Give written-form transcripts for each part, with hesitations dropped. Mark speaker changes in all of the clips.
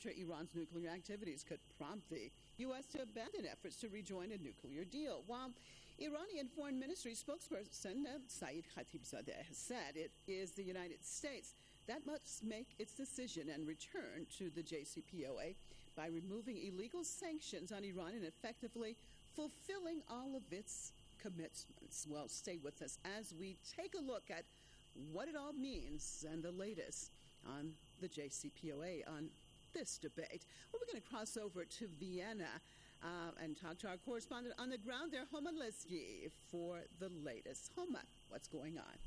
Speaker 1: after Iran's nuclear activities could prompt the U.S. to abandon efforts to rejoin a nuclear deal. While Iranian Foreign Ministry spokesperson Saeed Khatibzadeh has said it is the United States that must make its decision and return to the JCPOA by removing illegal sanctions on Iran and effectively fulfilling all of its commitments. Well, stay with us as we take a look at what it all means and the latest on the JCPOA on this debate. Well, we're going to cross over to Vienna and talk to our correspondent on the ground there, Homa Lesky, for the latest. Homa, what's going on?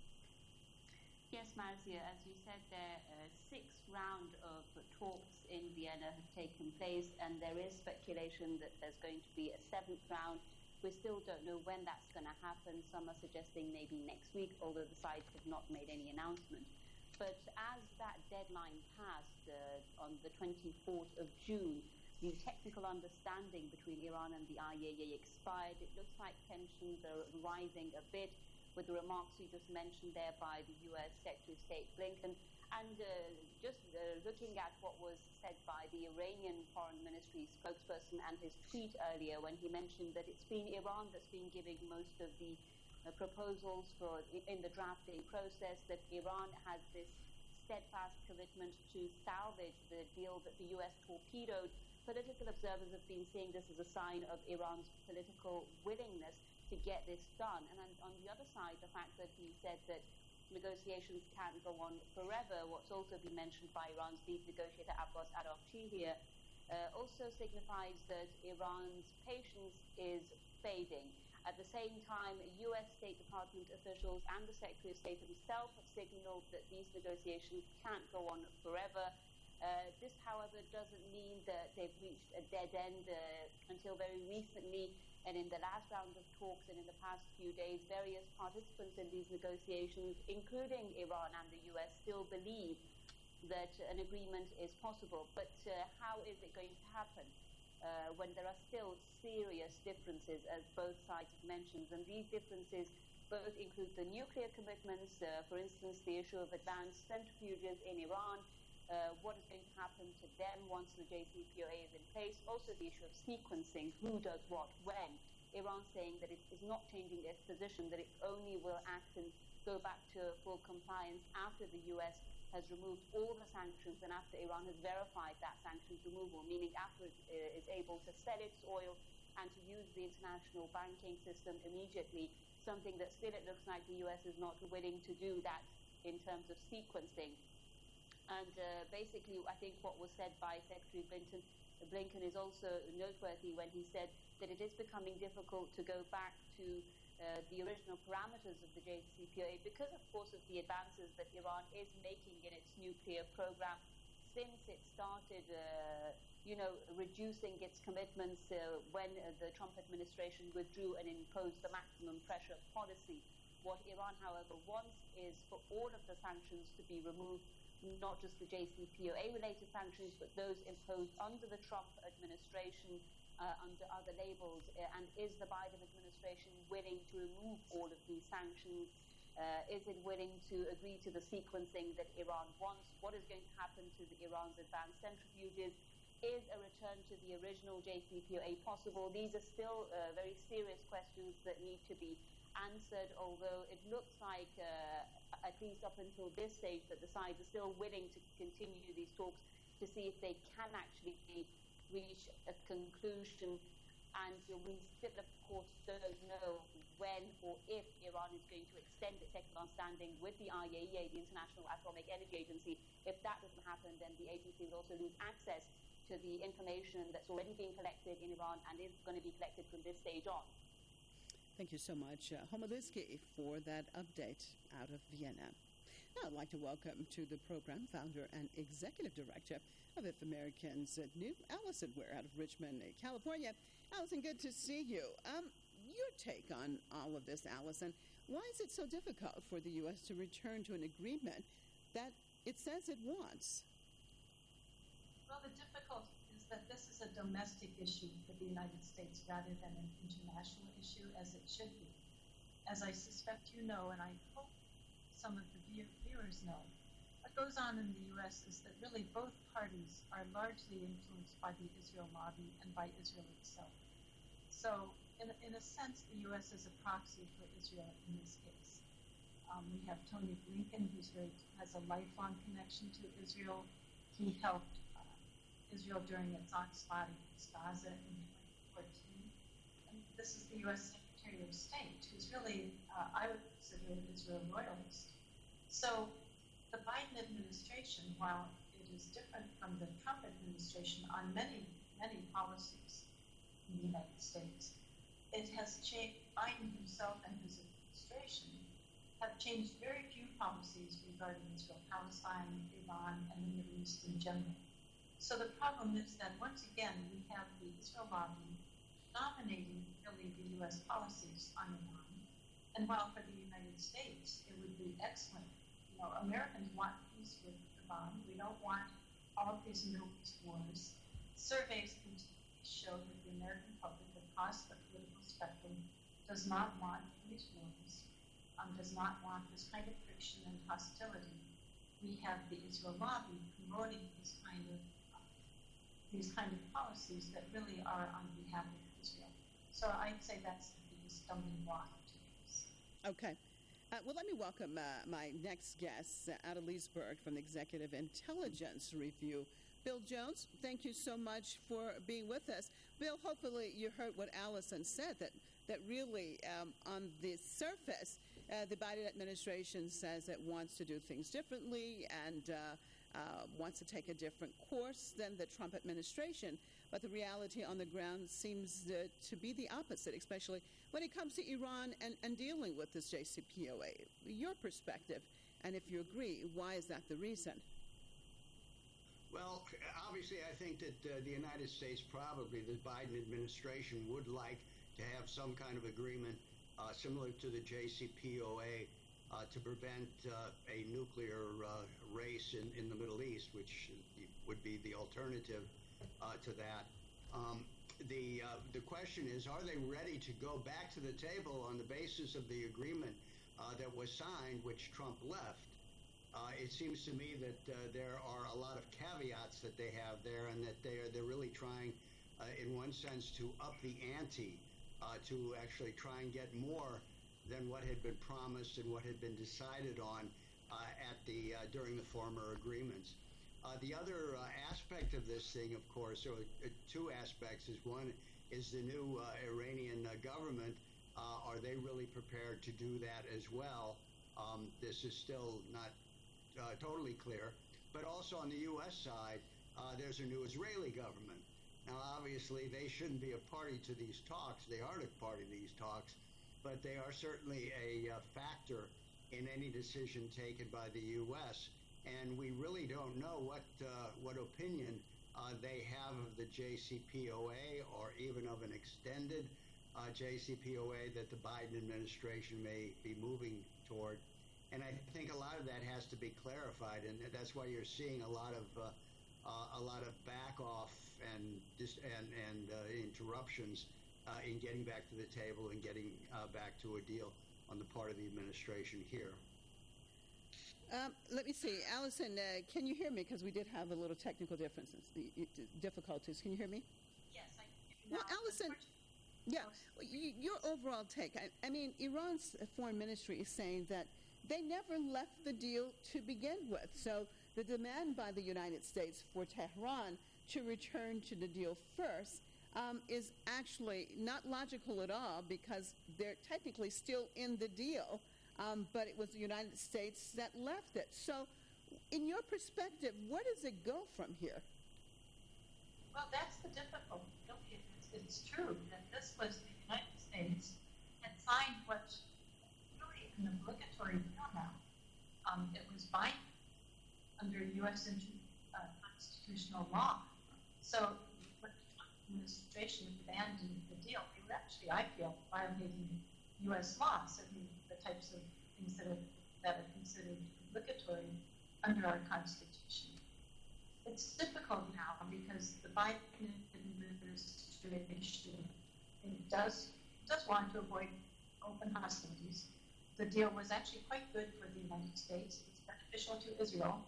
Speaker 2: Yes, Marcia, as you said, the sixth round of talks in Vienna have taken place, and there is speculation that there's going to be a seventh round. We still don't know when that's going to happen. Some are suggesting maybe next week, although the sides have not made any announcement. But as that deadline passed on the 24th of June, the technical understanding between Iran and the IAEA expired. It looks like tensions are rising a bit, with the remarks you just mentioned there by the U.S. Secretary of State Blinken. And just looking at what was said by the Iranian Foreign Ministry spokesperson and his tweet earlier when he mentioned that it's been Iran that's been giving most of the proposals in the drafting process, that Iran has this steadfast commitment to salvage the deal that the U.S. torpedoed. Political observers have been seeing this as a sign of Iran's political willingness to get this done. And on the other side, the fact that he said that negotiations can't go on forever, what's also been mentioned by Iran's lead negotiator Abbas Araghchi here, also signifies that Iran's patience is fading. At the same time, U.S. State Department officials and the Secretary of State himself have signaled that these negotiations can't go on forever. This, however, doesn't mean that they've reached a dead end. Until very recently, and in the last round of talks and in the past few days, various participants in these negotiations, including Iran and the U.S., still believe that an agreement is possible. But how is it going to happen when there are still serious differences, as both sides have mentioned? And these differences both include the nuclear commitments, for instance, the issue of advanced centrifuges in Iran, what is going to happen to them once the JCPOA is in place. Also the issue of sequencing, who does what, when. Iran saying that it is not changing its position, that it only will act and go back to full compliance after the U.S. has removed all the sanctions and after Iran has verified that sanctions removal, meaning after it is able to sell its oil and to use the international banking system immediately, something that still it looks like the U.S. is not willing to do that in terms of sequencing. And basically, I think what was said by Secretary Blinken is also noteworthy when he said that it is becoming difficult to go back to the original parameters of the JCPOA because, of course, of the advances that Iran is making in its nuclear program since it started, reducing its commitments when the Trump administration withdrew and imposed the maximum pressure policy. What Iran, however, wants is for all of the sanctions to be removed, not just the JCPOA-related sanctions, but those imposed under the Trump administration, under other labels. And is the Biden administration willing to remove all of these sanctions? Is it willing to agree to the sequencing that Iran wants? What is going to happen to Iran's advanced centrifuges? Is a return to the original JCPOA possible? These are still very serious questions that need to be answered, although it looks like, at least up until this stage, that the sides are still willing to continue these talks to see if they can actually reach a conclusion. And we still, of course, don't know when or if Iran is going to extend its technical understanding with the IAEA, the International Atomic Energy Agency. If that doesn't happen, then the agency will also lose access to the information that's already being collected in Iran and is going to be collected from this stage on.
Speaker 1: Thank you so much, Homa Lesky, for that update out of Vienna. Now I'd like to welcome to the program founder and executive director of If Americans Knew, Allison Weir, out of Richmond, California. Allison, good to see you. Your take on all of this, Allison. Why is it so difficult for the U.S. to return to an agreement that it says it wants?
Speaker 3: Well, the difficulty is that this is a domestic issue for the United States rather than an international issue, as it should be. As I suspect you know, and I hope some of the viewers know, what goes on in the U.S. is that really both parties are largely influenced by the Israel lobby and by Israel itself. So, in a sense, the U.S. is a proxy for Israel in this case. We have Tony Blinken, who has a lifelong connection to Israel. He helped Israel during its onslaught against Gaza in 2014. And this is the U.S. Secretary of State, who's really, I would consider an Israel loyalist. So the Biden administration, while it is different from the Trump administration on many, many policies in the United States, it has changed. Biden himself and his administration have changed very few policies regarding Israel-Palestine, Iran, and the Middle East in general. So the problem is that once again we have the Israel lobby dominating really the U.S. policies on Iran. And while for the United States it would be excellent, Americans want peace with Iran. We don't want all of these Middle East wars. Surveys show that the American public across the political spectrum does not want these wars, does not want this kind of friction and hostility. We have the Israel lobby promoting these kind of policies that really are on behalf of Israel. So I'd say that's the biggest stumbling block to this.
Speaker 1: Okay. Well, let me welcome my next guest, Ada Leesburg from the Executive Intelligence Review. Bill Jones, thank you so much for being with us. Bill, hopefully you heard what Allison said, that really on the surface, the Biden administration says it wants to do things differently and wants to take a different course than the Trump administration. But the reality on the ground seems to be the opposite, especially when it comes to Iran and dealing with this JCPOA. Your perspective, and if you agree, why is that the reason?
Speaker 4: Well, obviously, I think that the United States, probably the Biden administration, would like to have some kind of agreement similar to the JCPOA to prevent a nuclear race in the Middle East, which would be the alternative to that. The question is, are they ready to go back to the table on the basis of the agreement that was signed, which Trump left? It seems to me that there are a lot of caveats that they have there, and that they're really trying, in one sense, to up the ante, to actually try and get more than what had been promised and what had been decided on during the former agreements. The other aspect of this thing, of course, or two aspects, is one is the new Iranian government. Are they really prepared to do that as well? This is still not totally clear. But also on the U.S. side, there's a new Israeli government. Now, obviously, they shouldn't be a party to these talks. They aren't a party to these talks, but they are certainly a factor in any decision taken by the U.S. And we really don't know what opinion they have of the JCPOA, or even of an extended JCPOA that the Biden administration may be moving toward. And I think a lot of that has to be clarified, and that's why you're seeing a lot of back off and interruptions in getting back to the table and getting back to a deal on the part of the administration here.
Speaker 1: Let me see. Allison, can you hear me? Because we did have a little technical difficulties. Can you hear me?
Speaker 3: Yes, I can.
Speaker 1: Well, Allison, yeah, your overall take. I mean, Iran's foreign ministry is saying that they never left the deal to begin with. So the demand by the United States for Tehran to return to the deal first is actually not logical at all, because they're technically still in the deal, but it was the United States that left it. So in your perspective, where does it go from here?
Speaker 3: Well, that's the difficulty. It's true that this was the United States had signed what's really an obligatory deal now. It was binding under U.S. constitutional law. So when the Trump administration abandoned the deal, they were actually, I feel, violating U.S. law, certainly the types of things that are considered obligatory under our Constitution. It's difficult now because the Biden administration does want to avoid open hostilities. The deal was actually quite good for the United States. It's beneficial to Israel.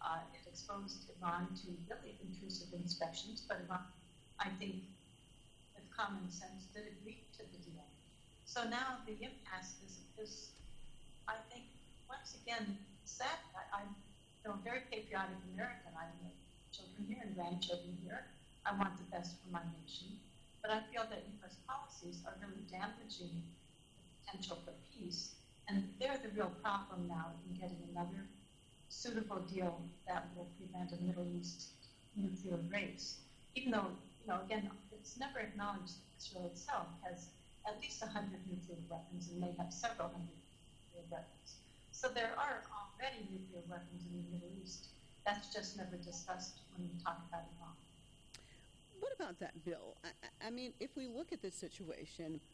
Speaker 3: It exposed Iran to really intrusive inspections, but Iran, I think, with common sense, did agree to the deal. So now the impasse is I think, once again, sad. I'm a very patriotic American. I have children here and grandchildren here. I want the best for my nation. But I feel that U.S. policies are really damaging the potential for peace. And they're the real problem now in getting another suitable deal that will prevent a Middle East nuclear race. Even though, again, it's never acknowledged that Israel itself has at least 100 nuclear weapons and may have several hundred nuclear weapons. So there are already nuclear weapons in the Middle East. That's just never discussed when we talk about Iran.
Speaker 1: What about that, Bill? I mean, if we look at this situation,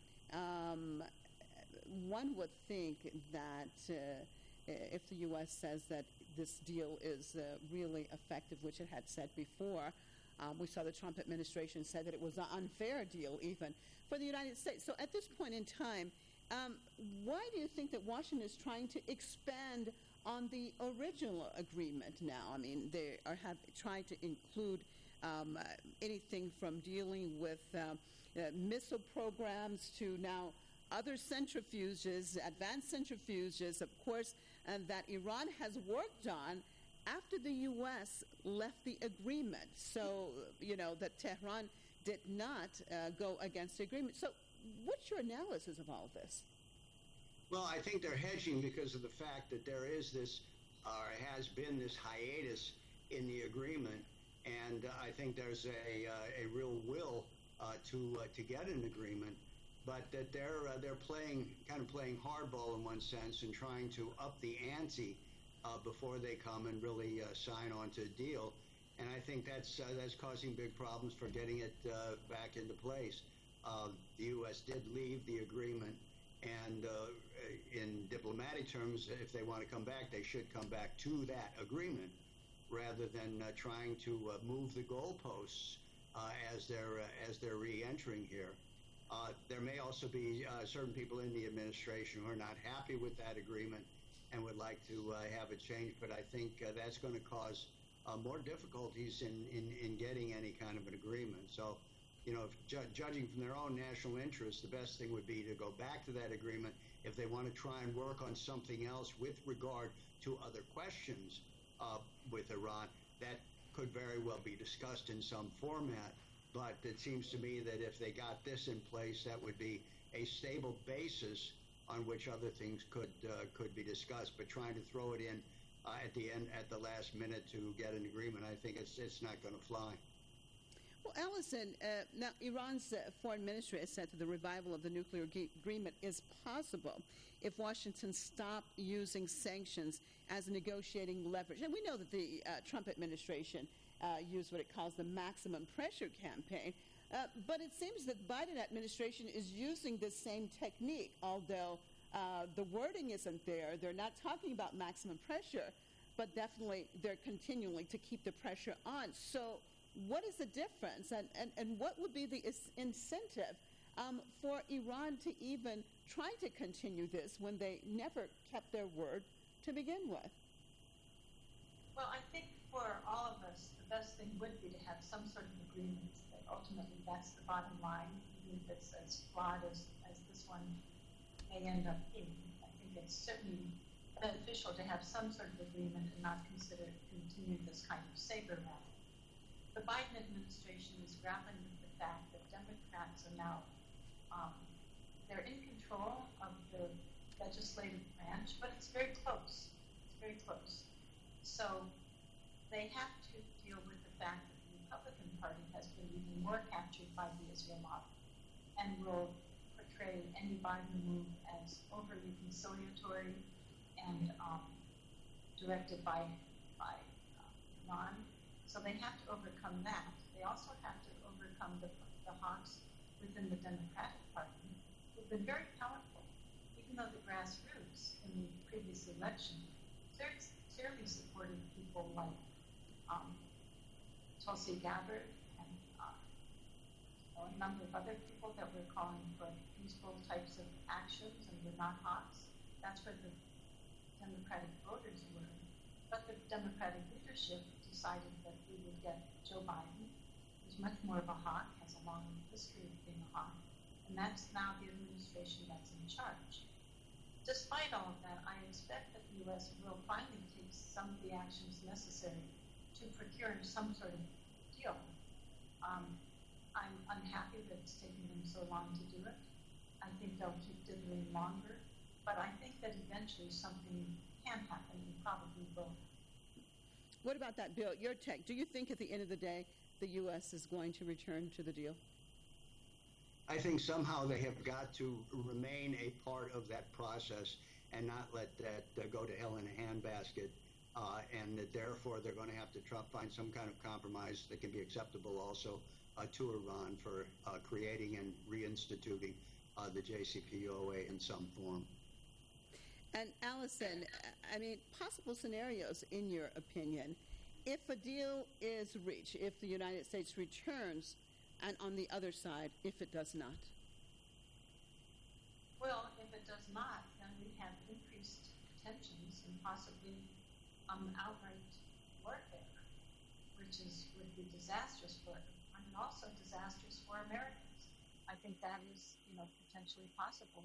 Speaker 1: one would think that if the U.S. says that this deal is really effective, which it had said before, we saw the Trump administration said that it was an unfair deal even for the United States. So at this point in time, why do you think that Washington is trying to expand on the original agreement now? I mean, they have tried to include anything from dealing with missile programs to now other centrifuges, advanced centrifuges, of course, that Iran has worked on after the U.S. left the agreement. So, that Tehran did not go against the agreement. So what's your analysis of all of this?
Speaker 4: Well, I think they're hedging because of the fact that there is this, or has been this hiatus in the agreement, and I think there's a real will to get an agreement, but that they're playing hardball in one sense and trying to up the ante before they come and really sign on to a deal. And I think that's causing big problems for getting it back into place. The U.S. did leave the agreement, and in diplomatic terms, if they want to come back, they should come back to that agreement rather than trying to move the goalposts as they're re-entering here. There may also be certain people in the administration who are not happy with that agreement and would like to have it changed, but I think that's going to cause more difficulties in getting any kind of an agreement. So, judging from their own national interests, the best thing would be to go back to that agreement. If they want to try and work on something else with regard to other questions with Iran, that could very well be discussed in some format. But it seems to me that if they got this in place, that would be a stable basis on which other things could be discussed. But trying to throw it in at the end, at the last minute, to get an agreement, I think it's not going to fly.
Speaker 1: Well, Allison, now Iran's foreign ministry has said that the revival of the nuclear agreement is possible if Washington stopped using sanctions as negotiating leverage. And we know that the Trump administration used what it calls the maximum pressure campaign. But it seems that the Biden administration is using the same technique, although the wording isn't there. They're not talking about maximum pressure, but definitely they're continuing to keep the pressure on. So what is the difference, and what would be the incentive for Iran to even try to continue this when they never kept their word to begin with?
Speaker 3: Well, I think for all of us, the best thing would be to have some sort of agreement that ultimately that's the bottom line, even if it's as flawed as this one may end up being. I think it's certainly beneficial to have some sort of agreement and not consider continuing this kind of saber rattle. The Biden administration is grappling with the fact that Democrats are now, they're in control of the legislative branch, but it's very close. It's very close. So they have to deal with the fact that the Republican Party has been even more captured by the Israel model and will portray any Biden move as overly conciliatory and directed by Iran. So they have to overcome that. They also have to overcome the hawks within the Democratic Party, who've been very powerful, even though the grassroots in the previous election clearly supported people like Tulsi Gabbard and a number of other people that were calling for peaceful types of actions and were not hawks. That's where the Democratic voters were. But the Democratic leadership decided that we would get Joe Biden, who's much more of a hawk, has a long history of being a hawk, and that's now the administration that's in charge. Despite all of that, I expect that the U.S. will finally take some of the actions necessary to procure some sort of deal. I'm unhappy that it's taken them so long to do it. I think they'll keep diddling longer, but I think that eventually something can happen and probably will.
Speaker 1: What about that, Bill? Your take. Do you think at the end of the day the U.S. is going to return to the deal?
Speaker 4: I think somehow they have got to remain a part of that process and not let that go to hell in a handbasket, and that therefore they're going to have to find some kind of compromise that can be acceptable also to Iran for creating and reinstituting the JCPOA in some form.
Speaker 1: And Allison, I mean, possible scenarios in your opinion, if a deal is reached, if the United States returns, and on the other side, if it does not?
Speaker 3: Well, if it does not, then we have increased tensions and possibly outright warfare, which would be disastrous for everyone and also disastrous for Americans. I think that is, potentially possible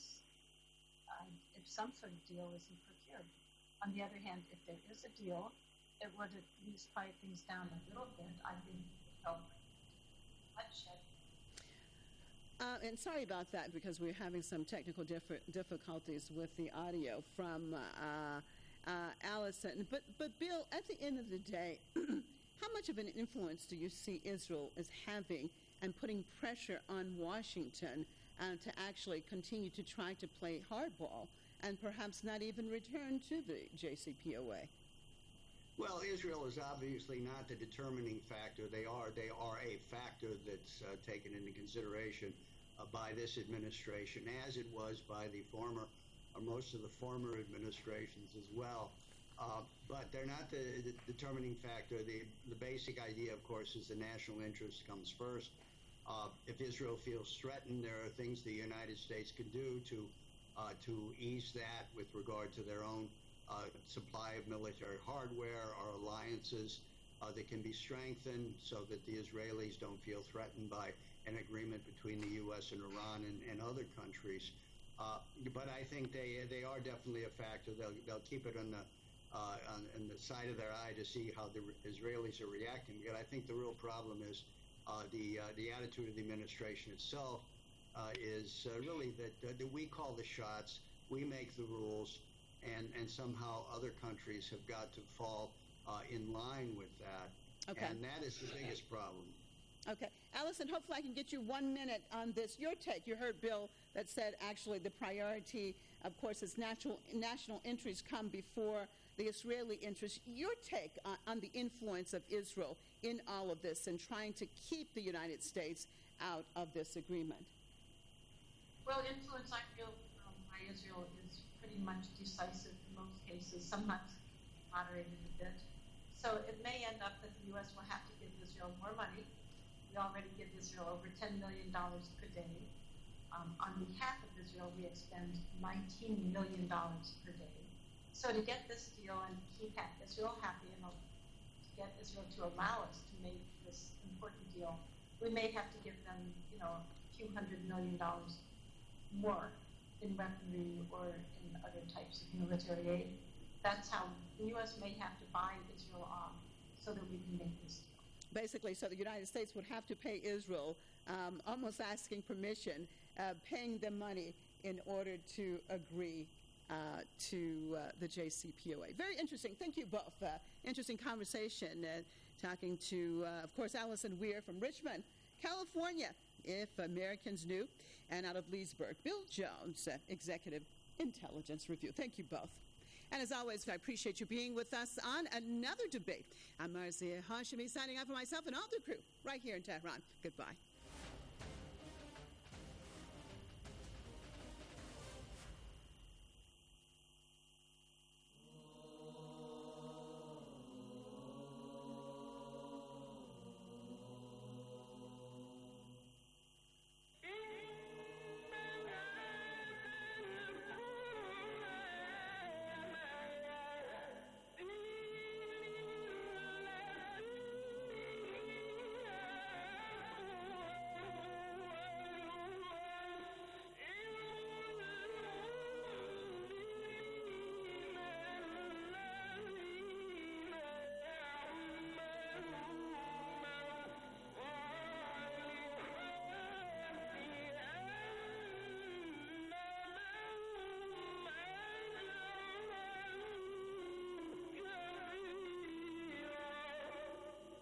Speaker 3: if some sort of deal isn't procured. On the other hand, if there is a deal, it would at least quiet things down a little bit. I think it would help bloodshed.
Speaker 1: And sorry about that because we're having some technical difficulties with the audio from Allison. But Bill, at the end of the day, how much of an influence do you see Israel is having and putting pressure on Washington to actually continue to try to play hardball and perhaps not even return to the JCPOA?
Speaker 4: Well, Israel is obviously not the determining factor. They are a factor that's taken into consideration by this administration, as it was by the most of the former administrations as well. But they're not the determining factor. The basic idea, of course, is the national interest comes first. If Israel feels threatened, there are things the United States can do to ease that with regard to their own supply of military hardware or alliances that can be strengthened so that the Israelis don't feel threatened by an agreement between the U.S. and Iran and other countries. But I think they are definitely a factor. They'll keep it on the side of their eye to see how the Israelis are reacting. But I think the real problem is the attitude of the administration itself is really that we call the shots, we make the rules, and somehow other countries have got to fall in line with that.
Speaker 1: Okay.
Speaker 4: And that is the biggest problem.
Speaker 1: Okay. Allison, hopefully I can get you 1 minute on this. Your take. You heard Bill that said actually the priority, of course, is national interests come before the Israeli interests. Your take on the influence of Israel in all of this and trying to keep the United States out of this agreement?
Speaker 3: Well, influence, I feel, by Israel is pretty much decisive in most cases, sometimes moderated a bit. So it may end up that the U.S. will have to give Israel more money. We already give Israel over $10 million per day. On behalf of Israel, we expend $19 million per day. So to get this deal and keep Israel happy and to get Israel to allow us to make this important deal, we may have to give them, a few $100 million more in weaponry or in other types of military aid. That's how the U.S. may have to buy Israel off so that we can make this deal.
Speaker 1: Basically, so the United States would have to pay Israel, almost asking permission, paying them money in order to agree to the JCPOA. Very interesting. Thank you both. Interesting conversation. Talking to, of course, Allison Weir from Richmond, California, if Americans knew, and out of Leesburg, Bill Jones, Executive Intelligence Review. Thank you both. And as always, I appreciate you being with us on another debate. I'm Marcia Hashemi signing out for myself and all the crew right here in Tehran. Goodbye.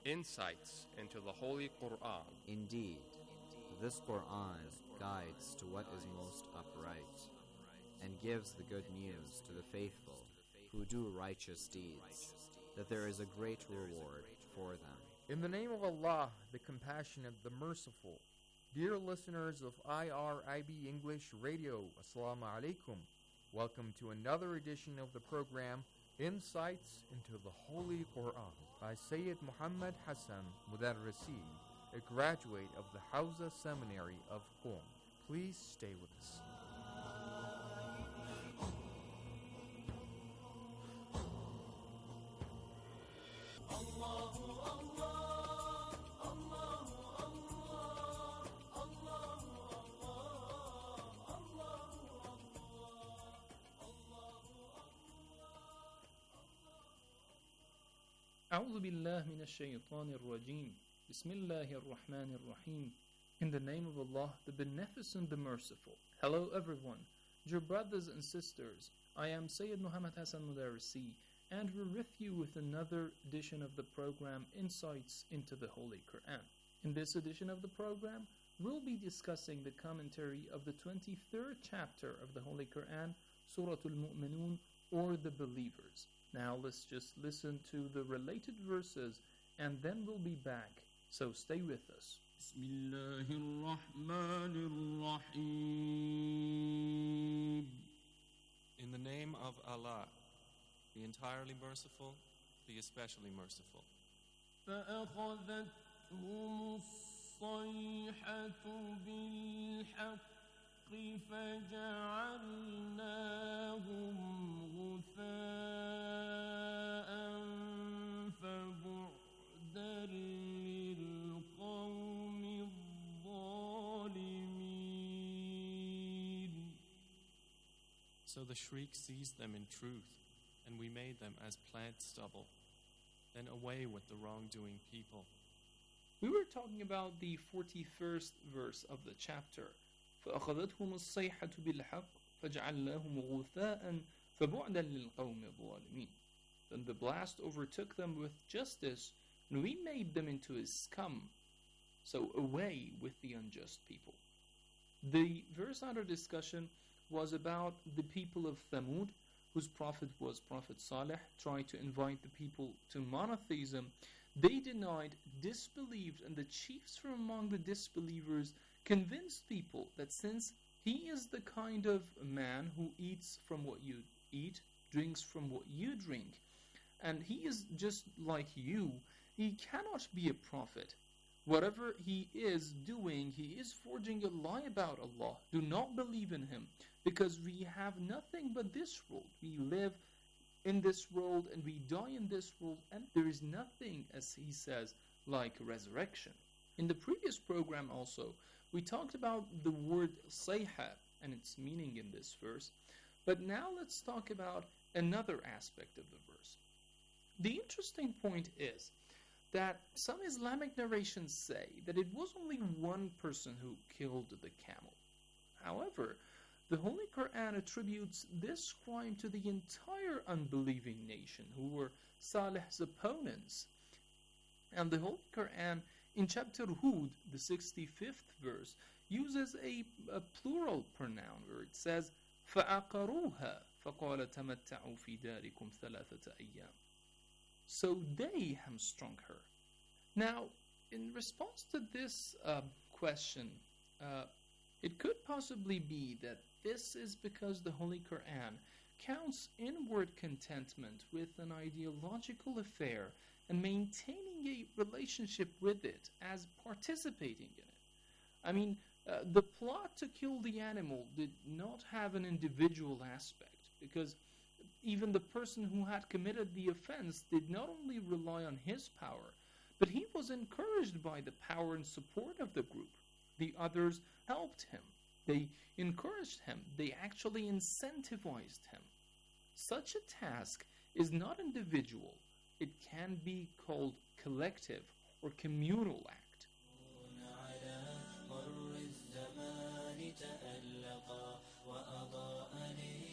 Speaker 5: insights into the Holy Quran.
Speaker 6: Indeed, this Quran guides to what is most upright, and gives the good news to the faithful who do righteous deeds, that there is a great reward for them.
Speaker 7: In the name of Allah, the Compassionate, the Merciful. Dear listeners of IRIB English Radio, Assalamu alaikum. Welcome to another edition of the program, Insights into the Holy Quran, by Sayyid Muhammad Hassan Mudarrisi, a graduate of the Hawza Seminary of Qom. Please stay with us.
Speaker 8: أعوذ بالله من الشيطان الرجيم. بسم الله الرحمن الرحيم. In the name of Allah, the Beneficent, the Merciful. Hello everyone, dear brothers and sisters. I am Sayyid Muhammad Hassan Mudarrisi, and we're with you with another edition of the program Insights into the Holy Quran. In this edition of the program, we'll be discussing the commentary of the 23rd chapter of the Holy Quran, Surah Al-Mu'minun, or the Believers. Now let's just listen to the related verses and then we'll be back. So stay with us.
Speaker 5: In the name of Allah, the entirely merciful, the especially merciful.
Speaker 9: فأخذتهم الصيحة بالحق فجعلناهم غثاء فبعدا للقوم الظالمين.
Speaker 5: So the shriek seized them in truth, and we made them as planted stubble. Then away with the wrongdoing people.
Speaker 8: We were talking about the 41st verse of the chapter. فأخذتهم الصيحة بالحق فجعلناهم غثاء فبعدا للقوم الظالمين. Then the blast overtook them with justice, and we made them into a scum. So away with the unjust people. The verse under discussion was about the people of Thamud, whose prophet was Prophet Saleh, tried to invite the people to monotheism. They denied, disbelieved, and the chiefs from among the disbelievers convinced people that since he is the kind of man who eats from what you eat, drinks from what you drink, and he is just like you, he cannot be a prophet. Whatever he is doing, he is forging a lie about Allah. Do not believe in him, because we have nothing but this world. We live in this world and we die in this world, and there is nothing, as he says, like resurrection. In the previous program also, we talked about the word sayha and its meaning in this verse, but now let's talk about another aspect of the verse. The interesting point is that some Islamic narrations say that it was only one person who killed the camel. However, the Holy Quran attributes this crime to the entire unbelieving nation who were Salih's opponents. And the Holy Quran in chapter Hud, the 65th verse, uses a plural pronoun where it says فَأَقَرُوهَا فَقَالَ تَمَتَّعُوا فِي دَارِكُمْ ثَلَاثَةَ أَيَّامٍ. So they hamstrung her. Now, in response to this question, it could possibly be that this is because the Holy Quran counts inward contentment with an ideological affair and maintaining a relationship with it as participating in it. I mean, the plot to kill the animal did not have an individual aspect, because even the person who had committed the offense did not only rely on his power, but he was encouraged by the power and support of the group. The others helped him. They encouraged him. They actually incentivized him. Such a task is not individual. It can be called collective or communal act.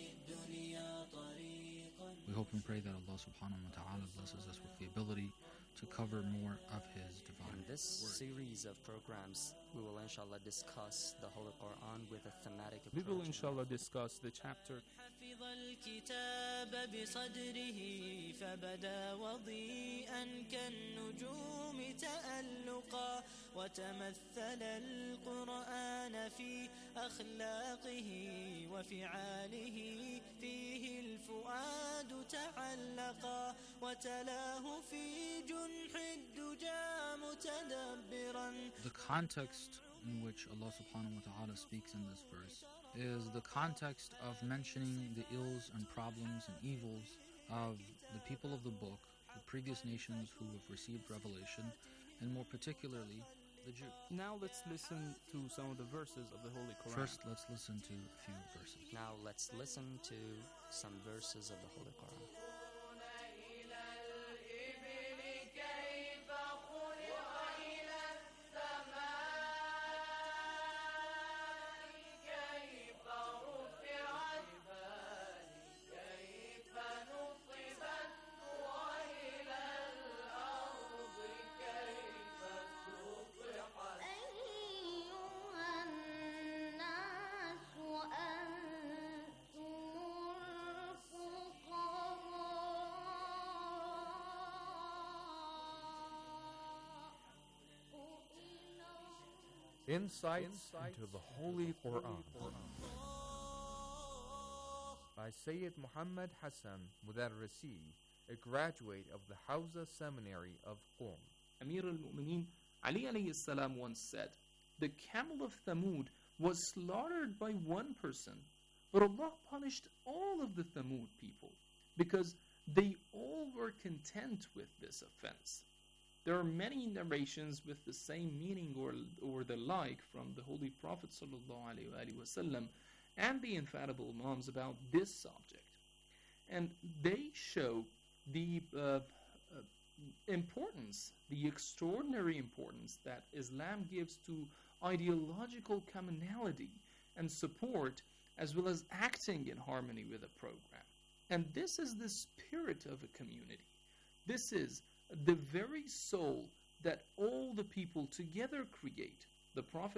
Speaker 10: We hope and pray that Allah subhanahu wa ta'ala blesses us with the ability to cover more of His divine
Speaker 11: In this
Speaker 10: word.
Speaker 11: series of programs, we will inshallah discuss the Holy Quran with a thematic
Speaker 8: We will
Speaker 11: approach.
Speaker 8: inshallah discuss the chapter
Speaker 9: حفظ الكتاب بصدره فبدا وضيئا كالنجوم تألقا وتمثل القرآن في أخلاقه وفعاله فيه الفؤاد تعلقا وتلاه في جنح الدجى متدبرا.
Speaker 10: The context in which Allah subhanahu wa ta'ala speaks in this verse is the context of mentioning the ills and problems and evils of the people of the book, the previous nations who have received revelation, and more particularly the Jew.
Speaker 8: Now let's listen to some of the verses of the Holy Quran.
Speaker 10: First, let's listen to a few verses.
Speaker 11: Now let's listen to some verses of the Holy Quran.
Speaker 7: Insights into the Holy Quran by Sayyid Muhammad Hassan Mudarrisi, a graduate of the Hawza Seminary of Qom.
Speaker 8: Amir al-Mu'mineen Ali alayhi salam once said, "The camel of Thamud was slaughtered by one person, but Allah punished all of the Thamud people because they all were content with this offense." There are many narrations with the same meaning or the like from the Holy Prophet ﷺ and the infallible Imams about this subject. And they show the importance, the extraordinary importance that Islam gives to ideological commonality and support, as well as acting in harmony with a program. And this is the spirit of a community. This is the very soul that all the people together create. The Prophet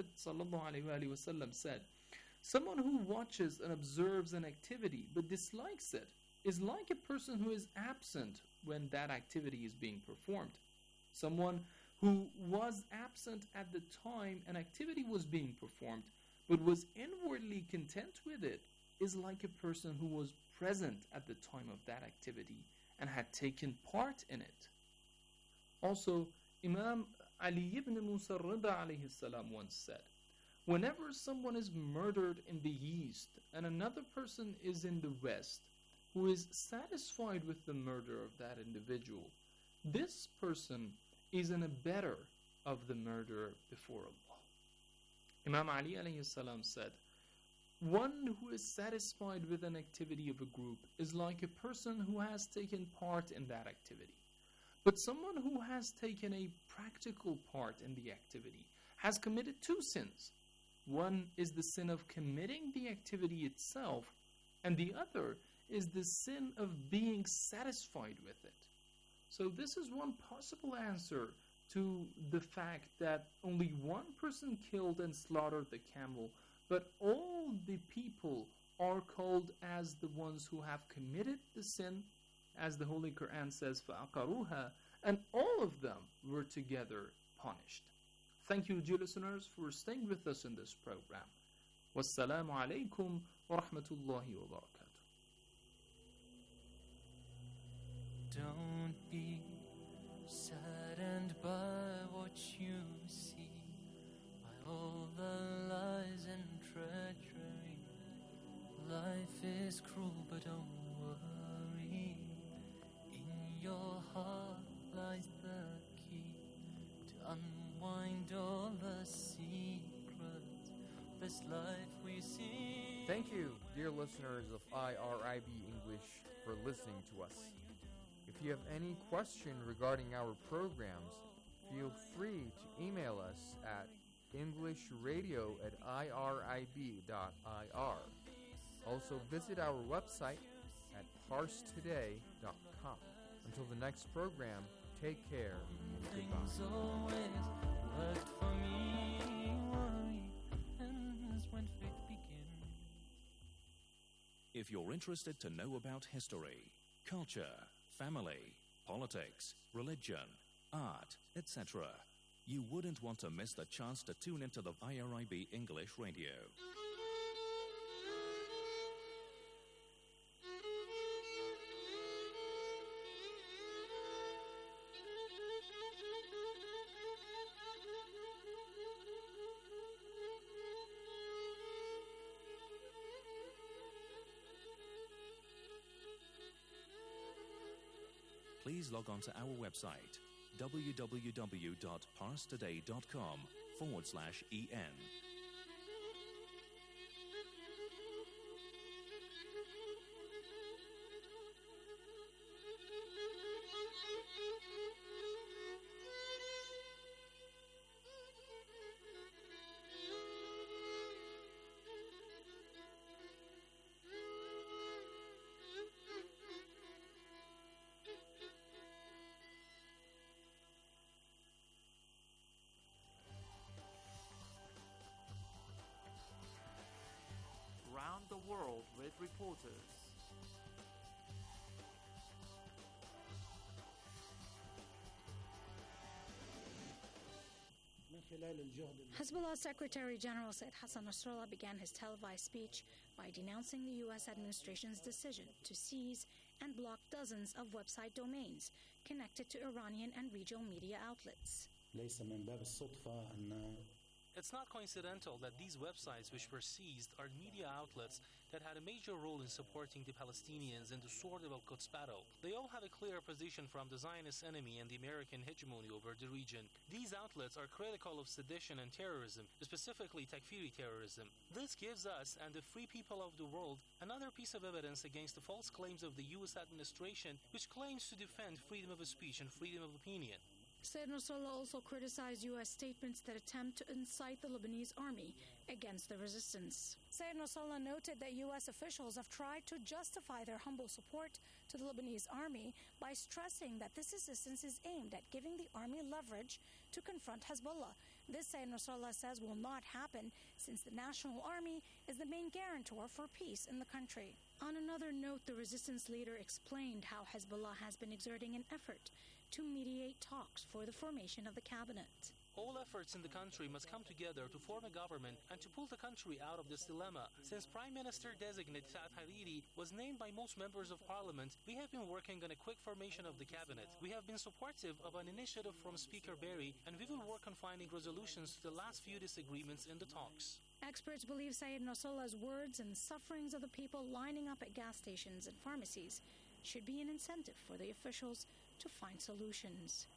Speaker 8: ﷺ said, "Someone who watches and observes an activity but dislikes it is like a person who is absent when that activity is being performed. Someone who was absent at the time an activity was being performed but was inwardly content with it is like a person who was present at the time of that activity and had taken part in it." Also, Imam Ali ibn Musa Rida alayhi salam once said, "Whenever someone is murdered in the east and another person is in the west who is satisfied with the murder of that individual, this person is an abettor of the murderer before Allah." Imam Ali alayhi salam said, "One who is satisfied with an activity of a group is like a person who has taken part in that activity. But someone who has taken a practical part in the activity has committed two sins. One is the sin of committing the activity itself, and the other is the sin of being satisfied with it." So this is one possible answer to the fact that only one person killed and slaughtered the camel, but all the people are called as the ones who have committed the sin, as the Holy Quran says, فَأَقَرُوهَا, and all of them were together punished. Thank you, dear listeners, for staying with us in this program. Wassalamu alaikum wa rahmatullahi wa barakatuh.
Speaker 9: Don't be saddened by what you see, by all the lies and treachery. Life is cruel, but don't worry. In your heart lies the key to unwind all the secrets of this life we see.
Speaker 7: Thank you, dear listeners of IRIB English, for listening to us. If you have any question regarding our programs, feel free to email us at englishradio@irib.ir. Also visit our website at parstoday.com. Until the next program, Take care.
Speaker 9: Things
Speaker 7: Goodbye.
Speaker 9: always worked for me. Worry ends when faith begins.
Speaker 12: If you're interested to know about history, culture, family, politics, religion, art, etc., you wouldn't want to miss the chance to tune into the IRIB English Radio. Please log on to our website, www.parstoday.com/en.
Speaker 13: Round the world with reporters.
Speaker 14: Hezbollah Secretary General Said Hassan Nasrallah began his televised speech by denouncing the U.S. administration's decision to seize and block dozens of website domains connected to Iranian and regional media outlets.
Speaker 15: It's not coincidental that these websites which were seized are media outlets that had a major role in supporting the Palestinians in the Sword of Al-Quds battle. They all have a clear position from the Zionist enemy and the American hegemony over the region. These outlets are critical of sedition and terrorism, specifically Takfiri terrorism. This gives us and the free people of the world another piece of evidence against the false claims of the U.S. administration, which claims to defend freedom of speech and freedom of opinion.
Speaker 14: Said Nasrallah also criticized U.S. statements that attempt to incite the Lebanese army against the resistance. Said Nasrallah noted that U.S. officials have tried to justify their humble support to the Lebanese army by stressing that this assistance is aimed at giving the army leverage to confront Hezbollah. This, Said Nasrallah says, will not happen since the National Army is the main guarantor for peace in the country. On another note, the resistance leader explained how Hezbollah has been exerting an effort to mediate talks for the formation of the cabinet.
Speaker 15: All efforts in the country must come together to form a government and to pull the country out of this dilemma. Since Prime Minister-designate Saad Hariri was named by most members of parliament, we have been working on a quick formation of the cabinet. We have been supportive of an initiative from Speaker Berry, and we will work on finding resolutions to the last few disagreements in the talks.
Speaker 14: Experts believe Said Nasrallah's words and sufferings of the people lining up at gas stations and pharmacies should be an incentive for the officials to find solutions.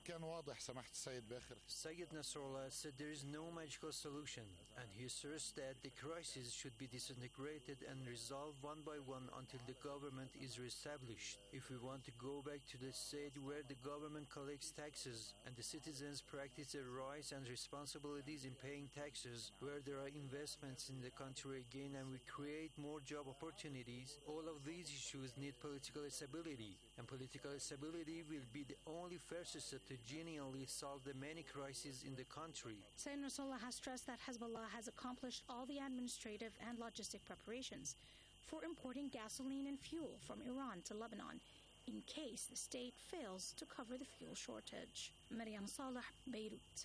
Speaker 16: Sayyid Nasrallah said there is no magical solution, and he asserts that the crisis should be disintegrated and resolved one by one until the government is reestablished. If we want to go back to the state where the government collects taxes and the citizens practice their rights and responsibilities in paying taxes, where there are investments in the country again and we create more job opportunities, all of these issues need political stability, and political stability will be the only first step to genuinely solve the many crises in the country.
Speaker 14: Said Nasrallah has stressed that Hezbollah has accomplished all the administrative and logistic preparations for importing gasoline and fuel from Iran to Lebanon in case the state fails to cover the fuel shortage. Maryam Saleh, Beirut.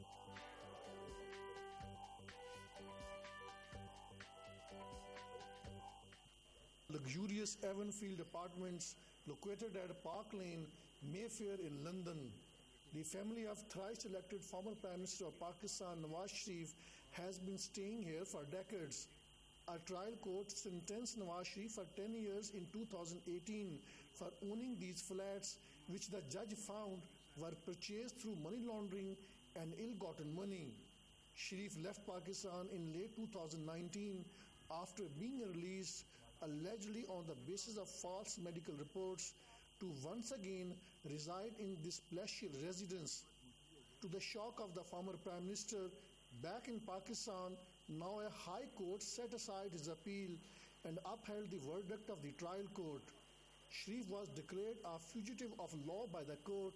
Speaker 17: Luxurious Evanfield apartments located at Park Lane, Mayfair in London. The family of thrice elected former Prime Minister of Pakistan, Nawaz Sharif, has been staying here for decades. A trial court sentenced Nawaz Sharif for 10 years in 2018 for owning these flats, which the judge found were purchased through money laundering and ill-gotten money. Sharif left Pakistan in late 2019 after being released allegedly on the basis of false medical reports to once again reside in this palatial residence. To the shock of the former Prime Minister, back in Pakistan, now a high court set aside his appeal and upheld the verdict of the trial court. Sharif was declared a fugitive of law by the court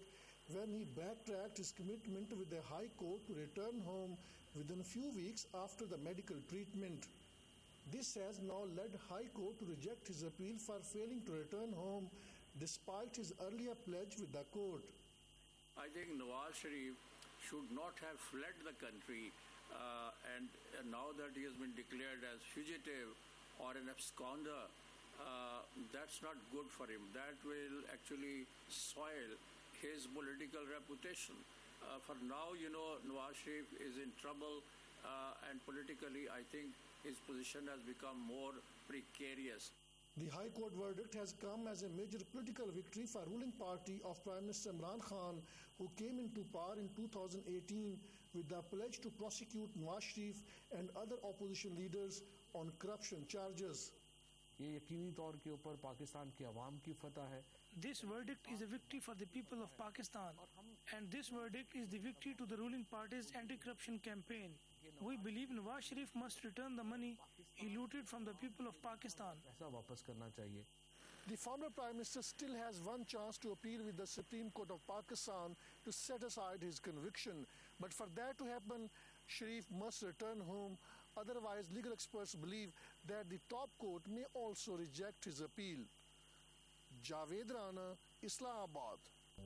Speaker 17: when he backtracked his commitment with the High Court to return home within a few weeks after the medical treatment. This has now led High Court to reject his appeal for failing to return home despite his earlier pledge with the court.
Speaker 18: I think Nawaz Sharif should not have fled the country, and now that he has been declared as fugitive or an absconder, that's not good for him. That will actually soil his political reputation. For now, Nawaz Sharif is in trouble, and politically, I think his position has become more precarious.
Speaker 17: The High Court verdict has come as a major political victory for ruling party of Prime Minister Imran Khan, who came into power in 2018 with the pledge to prosecute Nawaz Sharif and other opposition leaders on corruption charges.
Speaker 19: ये यकीनी तौर के ऊपर पाकिस्तान की आवाम की फतह है.
Speaker 20: This verdict is a victory for the people of Pakistan, and this verdict is the victory to the ruling party's anti-corruption campaign. We believe Nawaz Sharif must return the money he looted from the people of Pakistan.
Speaker 19: ऐसा वापस करना चाहिए.
Speaker 17: The former Prime Minister still has one chance to appeal with the Supreme Court of Pakistan to set aside his conviction. But for that to happen, Sharif must return home. Otherwise, legal experts believe that the top court may also reject his appeal. Javed Rana, Islamabad.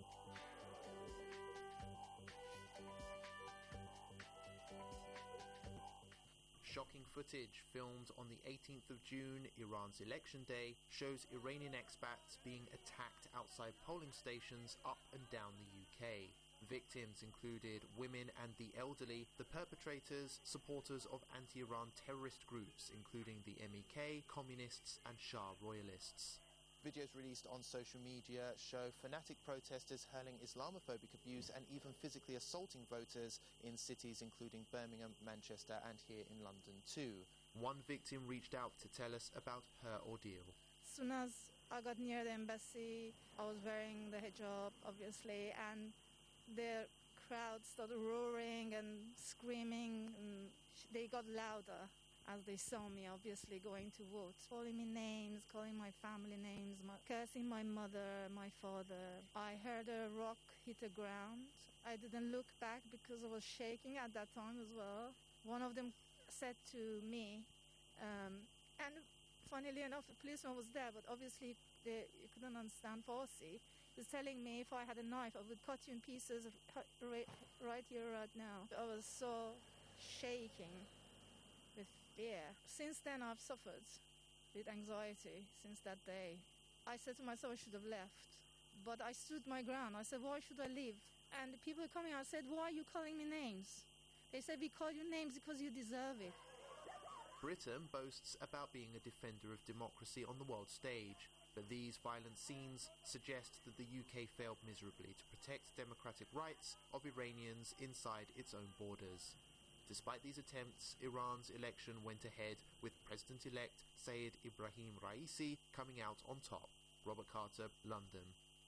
Speaker 21: Shocking footage filmed on the 18th of June, Iran's election day, shows Iranian expats being attacked outside polling stations up and down the UK. Victims included women and the elderly, the perpetrators, supporters of anti-Iran terrorist groups, including the MEK, communists and Shah royalists.
Speaker 22: Videos released on social media show fanatic protesters hurling Islamophobic abuse and even physically assaulting voters in cities including Birmingham, Manchester and here in London too.
Speaker 21: One victim reached out to tell us about her ordeal.
Speaker 23: As soon as I got near the embassy, I was wearing the hijab, obviously, and the crowd started roaring and screaming, and they got louder as they saw me, obviously, going to vote, calling me names, calling my family names, cursing my mother, my father. I heard a rock hit the ground. I didn't look back because I was shaking at that time as well. One of them said to me, and funnily enough, the policeman was there, but obviously he couldn't understand Farsi. He was telling me if I had a knife, I would cut you in pieces right here, right now. I was so shaking with fear. Since then, I've suffered with anxiety since that day. I said to myself I should have left, but I stood my ground. I said, why should I leave? And the people coming out said, why are you calling me names? They said, we call you names because you deserve it.
Speaker 21: Britain boasts about being a defender of democracy on the world stage, but these violent scenes suggest that the UK failed miserably to protect democratic rights of Iranians inside its own borders. Despite these attempts, Iran's election went ahead with President-elect Saeed Ibrahim Raisi coming out on top. Robert Carter, London.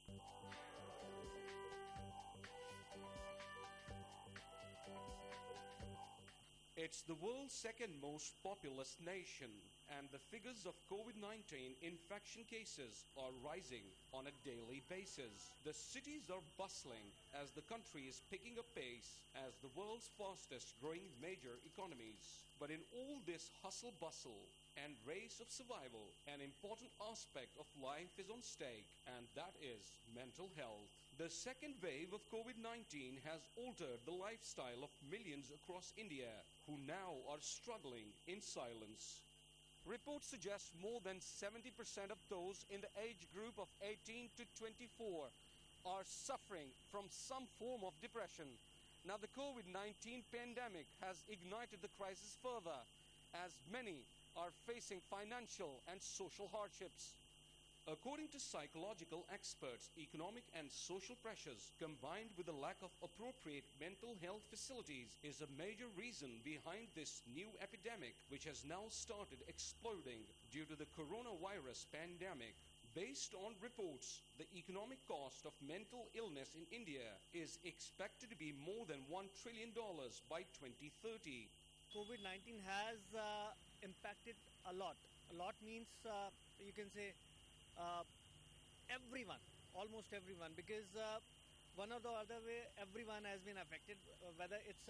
Speaker 24: It's the world's second most populous nation, and the figures of COVID-19 infection cases are rising on a daily basis. The cities are bustling as the country is picking up pace as the world's fastest growing major economies. But in all this hustle-bustle and race of survival, an important aspect of life is on stake, and that is mental health. The second wave of COVID-19 has altered the lifestyle of millions across India who now are struggling in silence. Reports suggest more than 70% of those in the age group of 18 to 24 are suffering from some form of depression. Now, the COVID-19 pandemic has ignited the crisis further, as many are facing financial and social hardships. According to psychological experts, economic and social pressures combined with the lack of appropriate mental health facilities is a major reason behind this new epidemic, which has now started exploding due to the coronavirus pandemic. Based on reports, the economic cost of mental illness in India is expected to be more than $1 trillion by 2030.
Speaker 25: COVID-19 has impacted a lot. A lot means you can say everyone, almost everyone, because one or the other way, everyone has been affected, whether it's,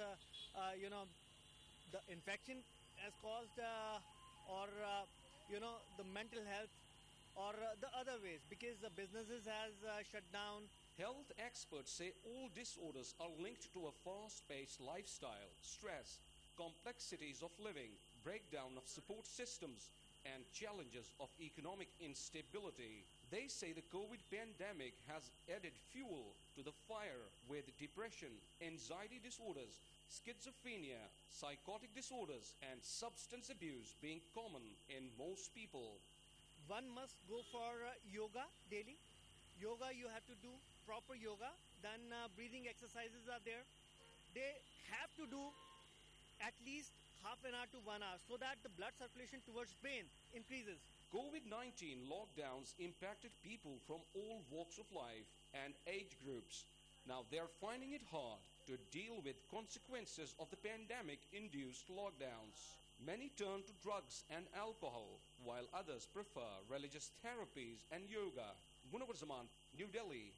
Speaker 25: the infection has caused or, the mental health or the other ways, because the businesses has shut down.
Speaker 24: Health experts say all disorders are linked to a fast-paced lifestyle, stress, complexities of living, breakdown of support systems, and challenges of economic instability. They say the COVID pandemic has added fuel to the fire, with depression, anxiety disorders, schizophrenia, psychotic disorders, and substance abuse being common in most people.
Speaker 25: One must go for yoga daily. Yoga, you have to do proper yoga. Then breathing exercises are there. They have to do at least half an hour to 1 hour so that the blood circulation towards brain increases.
Speaker 24: COVID-19 lockdowns impacted people from all walks of life and age groups. Now they're finding it hard to deal with consequences of the pandemic-induced lockdowns. Many turn to drugs and alcohol, while others prefer religious therapies and yoga. Munawar Zaman, New Delhi.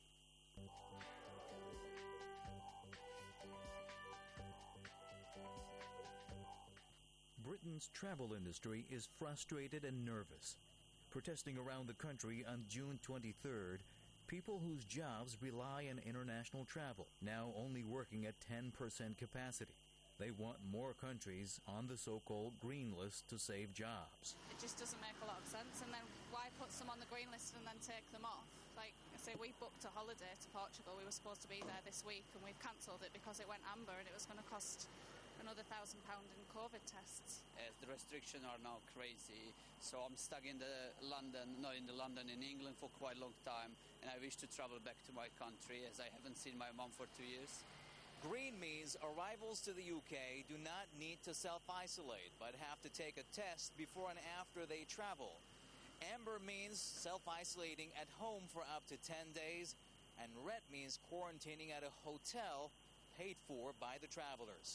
Speaker 12: Britain's travel industry is frustrated and nervous. Protesting around the country on June 23rd, people whose jobs rely on international travel, now only working at 10% capacity. They want more countries on the so-called green list to save jobs.
Speaker 1: It just doesn't make a lot of sense. And then why put some on the green list and then take them off? Like I say, we booked a holiday to Portugal. We were supposed to be there this week, and we've cancelled it because it went amber, and it was going to cost another £1,000 in COVID tests.
Speaker 2: As the restrictions are now crazy, so I'm stuck in London, in England for quite a long time, and I wish to travel back to my country as I haven't seen my mom for 2 years.
Speaker 3: Green means arrivals to the UK do not need to self-isolate, but have to take a test before and after they travel. Amber means self-isolating at home for up to 10 days, and red means quarantining at a hotel paid for by the travelers.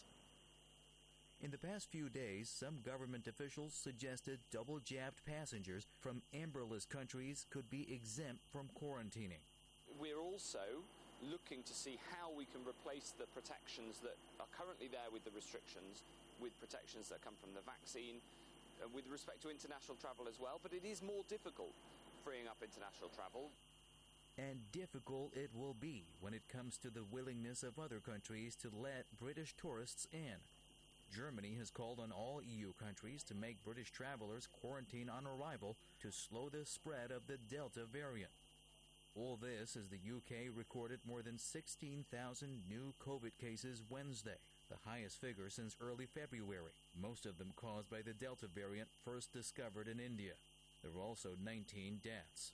Speaker 12: In the past few days, some government officials suggested double-jabbed passengers from amber-list countries could be exempt from quarantining.
Speaker 4: We're also looking to see how we can replace the protections that are currently there with the restrictions, with protections that come from the vaccine, with respect to international travel as well. But it is more difficult freeing up international travel.
Speaker 12: And difficult it will be when it comes to the willingness of other countries to let British tourists in. Germany has called on all EU countries to make British travelers quarantine on arrival to slow the spread of the Delta variant. All this as the UK recorded more than 16,000 new COVID cases Wednesday, the highest figure since early February, most of them caused by the Delta variant first discovered in India. There were also 19 deaths.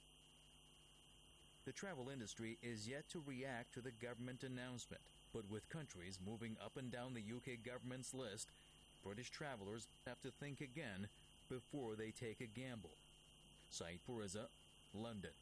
Speaker 12: The travel industry is yet to react to the government announcement, but with countries moving up and down the UK government's list, British travelers have to think again before they take a gamble. Saeed Puriza, London.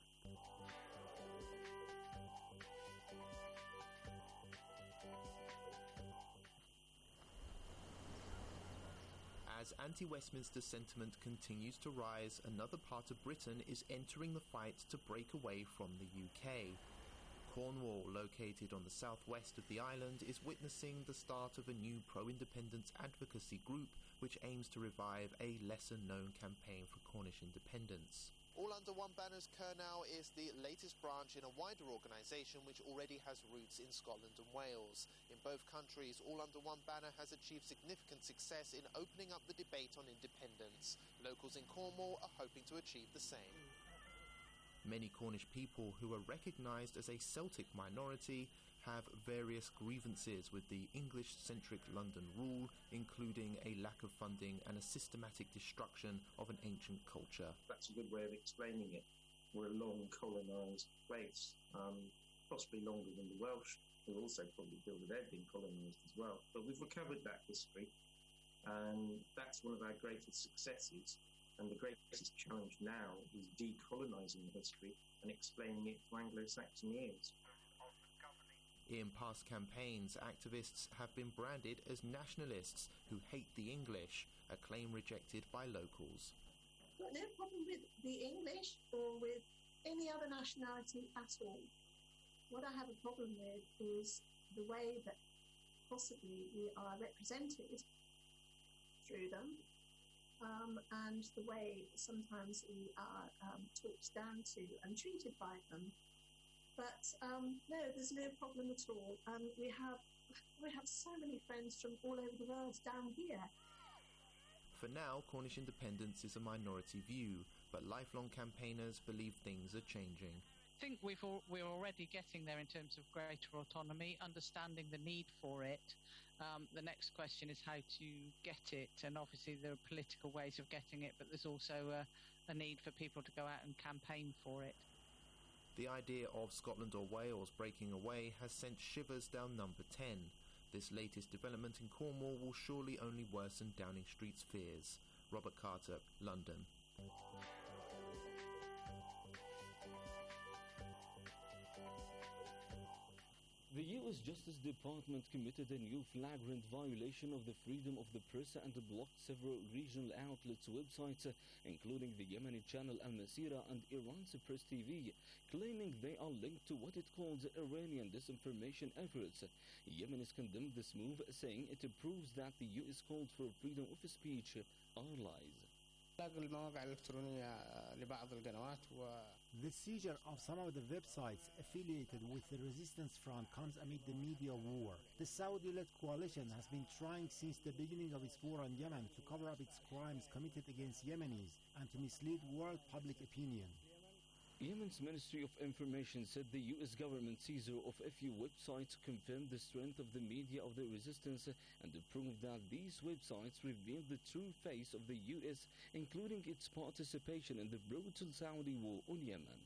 Speaker 21: As anti-Westminster sentiment continues to rise, another part of Britain is entering the fight to break away from the UK. Cornwall, located on the southwest of the island, is witnessing the start of a new pro-independence advocacy group which aims to revive a lesser-known campaign for Cornish independence.
Speaker 22: All Under One Banner's Kernow is the latest branch in a wider organisation which already has roots in Scotland and Wales. In both countries, All Under One Banner has achieved significant success in opening up the debate on independence. Locals in Cornwall are hoping to achieve the same.
Speaker 21: Many Cornish people who are recognised as a Celtic minority have various grievances with the English-centric London rule, including a lack of funding and a systematic destruction of an ancient culture.
Speaker 6: That's a good way of explaining it. We're a long colonised place, possibly longer than the Welsh, who also probably feel that they've been colonised as well. But we've recovered that history, and that's one of our greatest successes. And the greatest challenge now is decolonising the history and explaining it to Anglo-Saxon ears.
Speaker 21: In past campaigns, activists have been branded as nationalists who hate the English, a claim rejected by locals.
Speaker 26: Got no problem with the English or with any other nationality at all.
Speaker 5: What I have a problem with is the way that possibly we are represented through them, and the way sometimes we are talked down to and treated by them. But no, there's no problem at all. We have so many friends from all over the world down here.
Speaker 21: For now, Cornish independence is a minority view, but lifelong campaigners believe things are changing.
Speaker 7: I think we're already getting there in terms of greater autonomy, understanding the need for it. The next question is how to get it, and obviously there are political ways of getting it, but there's also a need for people to go out and campaign for it.
Speaker 21: The idea of Scotland or Wales breaking away has sent shivers down number 10. This latest development in Cornwall will surely only worsen Downing Street's fears. Robert Carter, London.
Speaker 8: The U.S. Justice Department committed a new flagrant violation of the freedom of the press and blocked several regional outlets' websites, including the Yemeni channel Al Masira and Iran's Press TV, claiming they are linked to what it calls Iranian disinformation efforts. Yemen has condemned this move, saying it proves that the U.S. calls for freedom of speech are lies.
Speaker 10: The seizure of some of the websites affiliated with the resistance front comes amid the media war. The Saudi-led coalition has been trying since the beginning of its war on Yemen to cover up its crimes committed against Yemenis and to mislead world public opinion.
Speaker 8: Yemen's Ministry of Information said the U.S. government seizure of a few websites confirmed the strength of the media of the resistance and proved that these websites revealed the true face of the U.S., including its participation in the brutal Saudi war on Yemen.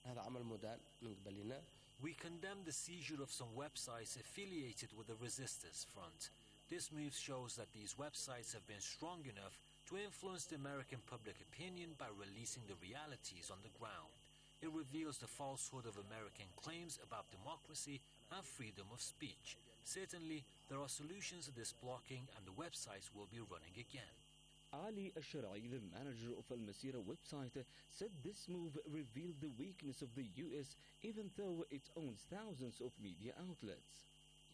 Speaker 11: We condemn the seizure of some websites affiliated with the resistance front. This move shows that these websites have been strong enough to influence the American public opinion by releasing the realities on the ground. It reveals the falsehood of American claims about democracy and freedom of speech. Certainly, there are solutions to this blocking, and the websites will be running again.
Speaker 8: Ali Ashra'i, the manager of Al Masira website, said this move revealed the weakness of the U.S. even though it owns thousands of media outlets.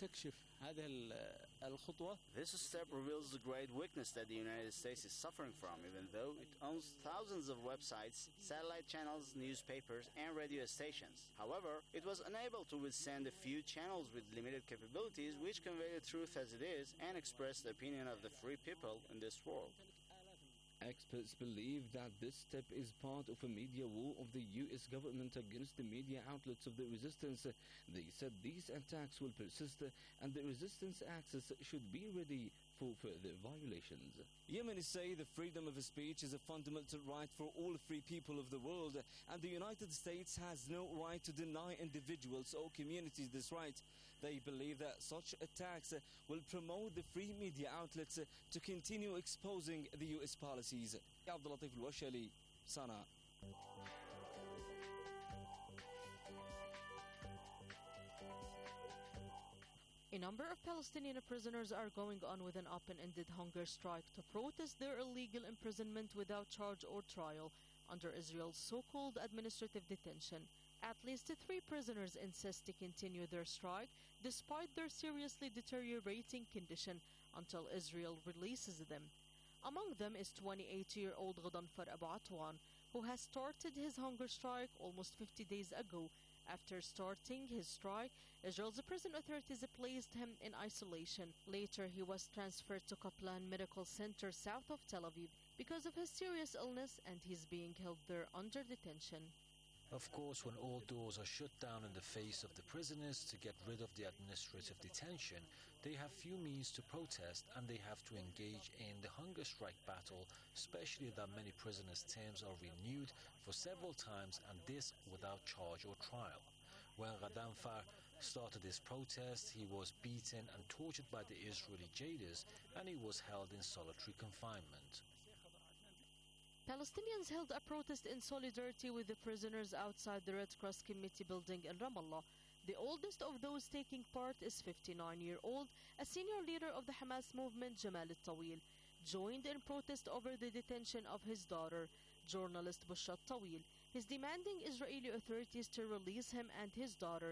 Speaker 26: This step reveals the great weakness that the United States is suffering from, even though it owns thousands of websites, satellite channels, newspapers, and radio stations. However, it was unable to withstand a few channels with limited capabilities which convey the truth as it is and express the opinion of the free people in this world.
Speaker 8: Experts believe that this step is part of a media war of the U.S. government against the media outlets of the resistance. They said these attacks will persist and the resistance axis should be ready for further violations.
Speaker 27: Yemenis say the freedom of speech is a fundamental right for all free people of the world, and the United States has no right to deny individuals or communities this right. They believe that such attacks will promote the free media outlets to continue exposing the U.S. policies. Abdulatif Al-Washali, Sana.
Speaker 28: A number of Palestinian prisoners are going on with an open-ended hunger strike to protest their illegal imprisonment without charge or trial under Israel's so-called administrative detention. At least 3 prisoners insist to continue their strike despite their seriously deteriorating condition until Israel releases them. Among them is 28-year-old Ghadanfar Abu Atwan, who has started his hunger strike almost 50 days ago. After starting his strike, Israel's prison authorities placed him in isolation. Later, he was transferred to Kaplan Medical Center south of Tel Aviv because of his serious illness, and he's being held there under detention.
Speaker 11: Of course, when all doors are shut down in the face of the prisoners to get rid of the administrative detention, they have few means to protest and they have to engage in the hunger strike battle, especially that many prisoners' terms are renewed for several times, and this without charge or trial. When Ghadanfar started his protest, he was beaten and tortured by the Israeli jailers, and he was held in solitary confinement.
Speaker 28: Palestinians held a protest in solidarity with the prisoners outside the Red Cross Committee building in Ramallah. The oldest of those taking part is 59-year-old, a senior leader of the Hamas movement, Jamal al-Tawil, joined in protest over the detention of his daughter, journalist Bushat Tawil. He's demanding Israeli authorities to release him and his daughter.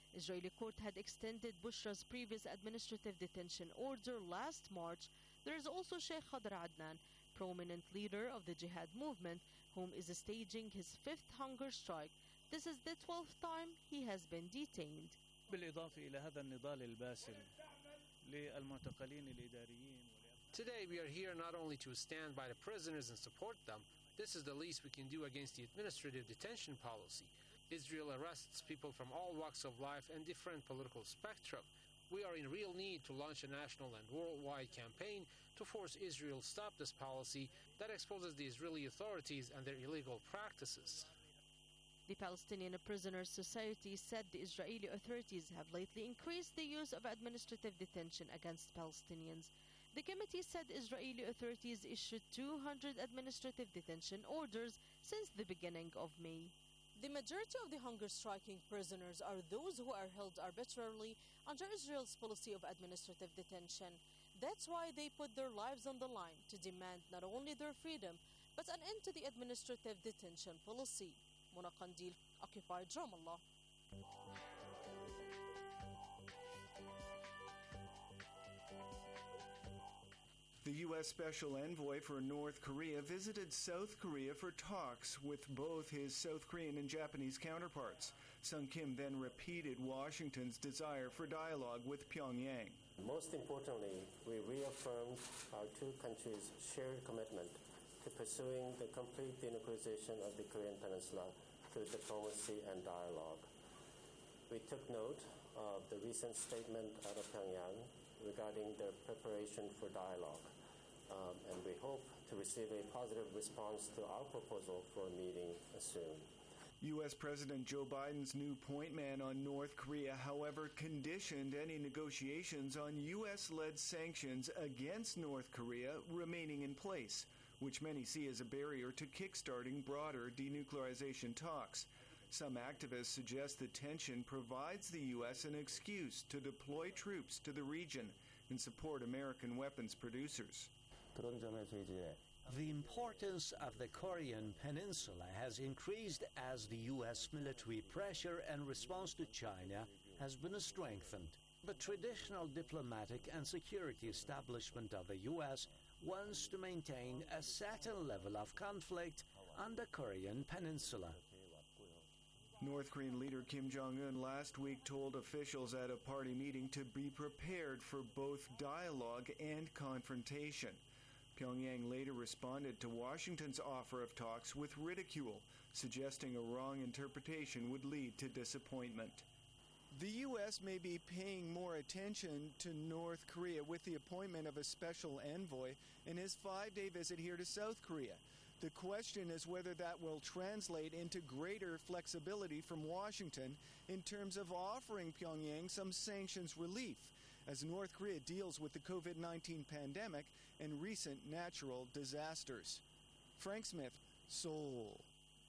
Speaker 28: Israeli court had extended Bushra's previous administrative detention order last March. There is also Sheikh Khadr Adnan, prominent leader of the jihad movement, whom is staging his 5th hunger strike. This is the 12th time he has been detained.
Speaker 9: بالإضافة إلى هذا النضال الباسل للمعتقلين الإداريين.
Speaker 13: Today we are here not only to stand by the prisoners and support them. This is the least we can do against the administrative detention policy. Israel arrests people from all walks of life and different political spectrum. We are in real need to launch a national and worldwide campaign to force Israel to stop this policy that exposes the Israeli authorities and their illegal practices.
Speaker 28: The Palestinian Prisoners Society said the Israeli authorities have lately increased the use of administrative detention against Palestinians. The committee said Israeli authorities issued 200 administrative detention orders since the beginning of May. The majority of the hunger striking prisoners are those who are held arbitrarily under Israel's policy of administrative detention. That's why they put their lives on the line to demand not only their freedom, but an end to the administrative detention policy. Mona Qandil, Occupied Ramallah.
Speaker 14: The U.S. Special Envoy for North Korea visited South Korea for talks with both his South Korean and Japanese counterparts. Sung Kim then repeated Washington's desire for dialogue with Pyongyang.
Speaker 15: Most importantly, we reaffirmed our two countries' shared commitment to pursuing the complete denuclearization of the Korean Peninsula through diplomacy and dialogue. We took note of the recent statement out of Pyongyang regarding their preparation for dialogue. And we hope to receive a positive response to our proposal for a meeting soon.
Speaker 14: U.S. President Joe Biden's new point man on North Korea, however, conditioned any negotiations on U.S.-led sanctions against North Korea remaining in place, which many see as a barrier to kickstarting broader denuclearization talks. Some activists suggest the tension provides the U.S. an excuse to deploy troops to the region and support American weapons producers.
Speaker 16: The importance of the Korean Peninsula has increased as the U.S. military pressure and response to China has been strengthened. The traditional diplomatic and security establishment of the U.S. wants to maintain a certain level of conflict on the Korean Peninsula.
Speaker 14: North Korean leader Kim Jong-un last week told officials at a party meeting to be prepared for both dialogue and confrontation. Pyongyang later responded to Washington's offer of talks with ridicule, suggesting a wrong interpretation would lead to disappointment. The U.S. may be paying more attention to North Korea with the appointment of a special envoy in his 5-day visit here to South Korea. The question is whether that will translate into greater flexibility from Washington in terms of offering Pyongyang some sanctions relief as North Korea deals with the COVID-19 pandemic and recent natural disasters. Frank Smith, Seoul.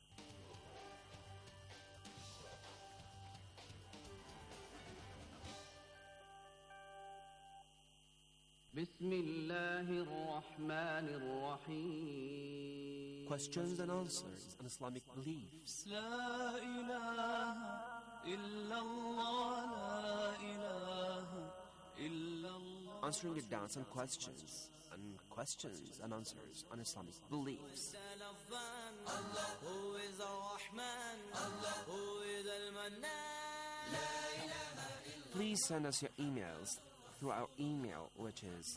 Speaker 18: Questions and answers on Islamic beliefs. Answering your doubts and questions and answers on Islamic beliefs. Please send us your emails through our email, which is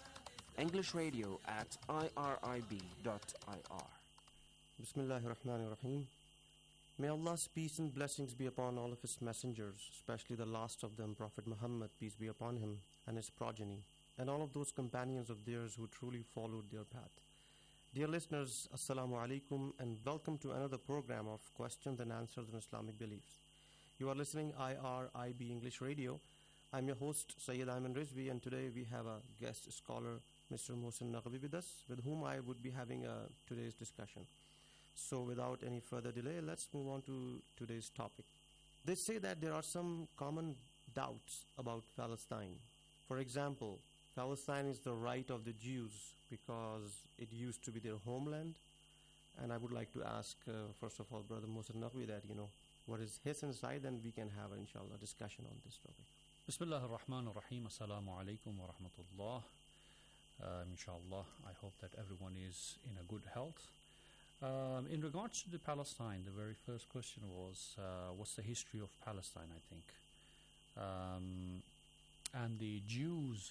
Speaker 18: englishradio@irib.ir.
Speaker 19: Bismillahirrahmanirrahim. May Allah's peace and blessings be upon all of His messengers, especially the last of them, Prophet Muhammad, peace be upon him, and his progeny, and all of those companions of theirs who truly followed their path. Dear listeners, Assalamu alaikum, and welcome to another program of Questions and Answers on Islamic Beliefs. You are listening IRIB English Radio. I'm your host, Sayyid Ayman Rizvi, and today we have a guest scholar, Mr. Mohsen Naqvi, with us, with whom I would be having today's discussion. So without any further delay, let's move on to today's topic. They say that there are some common doubts about Palestine. For example, Palestine is the right of the Jews because it used to be their homeland. And I would like to ask, first of all, Brother Mohsen Naqvi, that, what is his insight, then we can have, inshallah, discussion on this topic.
Speaker 1: Bismillah ar-Rahman ar-Rahim. Assalamu alaikum wa rahmatullah. Inshallah, I hope that everyone is in a good health. In regards to the Palestine, the very first question was, what's the history of Palestine, I think. And the Jews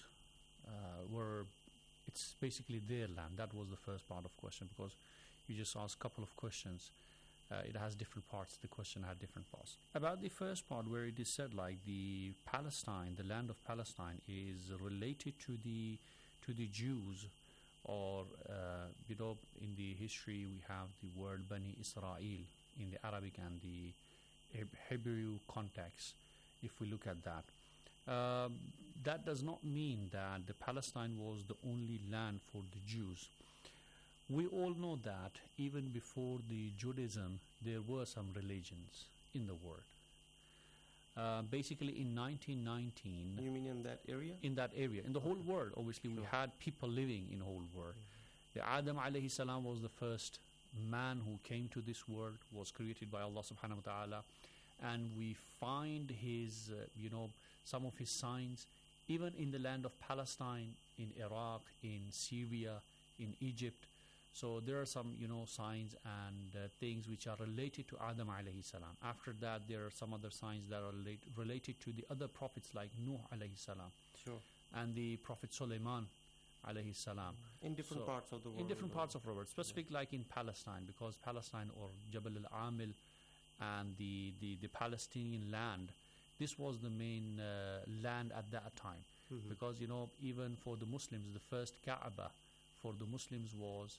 Speaker 1: it's basically their land. That was the first part of question, because you just asked a couple of questions. It has different parts. The question had different parts. About the first part, where it is said like the Palestine, the land of Palestine, is related to the Jews, or in the history we have the word Bani Israel in the Arabic and the Hebrew context. If we look at that, that does not mean that the Palestine was the only land for the Jews. We all know that even before the Judaism, there were some religions in the world. Basically, in 1919...
Speaker 19: You mean in that area?
Speaker 1: In that area. In the whole world, obviously, we had people living in the whole world. The Adam alayhi salam was the first man who came to this world, was created by Allah subhanahu wa ta'ala. And we find his, some of his signs, even in the land of Palestine, in Iraq, in Syria, in Egypt. So there are some, signs and things which are related to Adam alayhi salam. After that, there are some other signs that are related to the other prophets like Nuh alayhi salam.
Speaker 19: Sure.
Speaker 1: And the Prophet Sulaiman alayhi salam.
Speaker 19: In different parts of the world.
Speaker 1: In different parts of the world, specific like in Palestine, because Palestine, or Jabal al-Amil, and the Palestinian land, this was the main land at that time. Because, even for the Muslims, the first Kaaba for the Muslims was